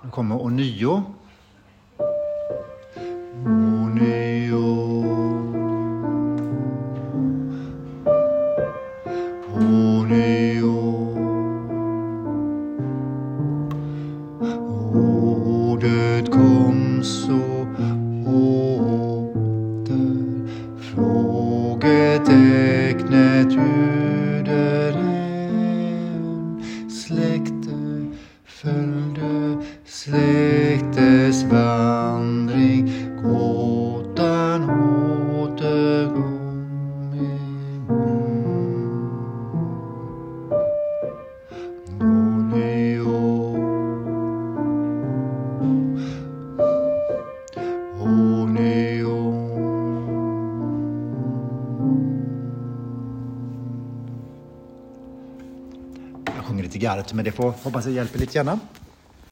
Nu kommer ånyo. Ånyo. Ånyo. Ordet kom så åter. Frågetecknet ljuder än. Släkte följde släktes vandring. Gåtan återkom imorgon. Jag sjunger lite galet, men det får hoppas jag hjälper lite gärna.